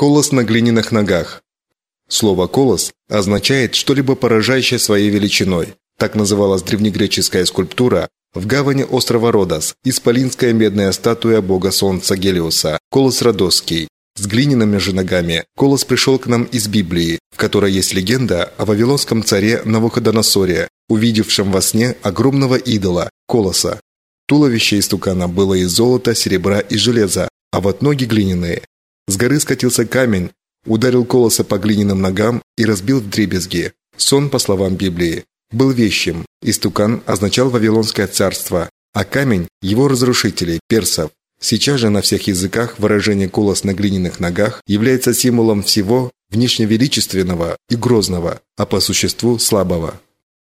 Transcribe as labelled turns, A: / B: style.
A: Колос на глиняных ногах. Слово «колос» означает что-либо поражающее своей величиной. Так называлась древнегреческая скульптура в гавани острова Родос, исполинская медная статуя бога солнца Гелиоса, Колос Родосский. С глиняными же ногами Колос пришел к нам из Библии, в которой есть легенда о вавилонском царе Навуходоносоре, увидевшем во сне огромного идола – Колоса. Туловище истукана было из золота, серебра и железа, а вот ноги глиняные. С горы скатился камень, ударил Колоса по глиняным ногам и разбил вдребезги. Сон, по словам Библии, был вещим. Истукан означал Вавилонское царство, а камень – его разрушителей, персов. Сейчас же на всех языках выражение «колос на глиняных ногах» является символом всего внешне величественного и грозного, а по существу слабого.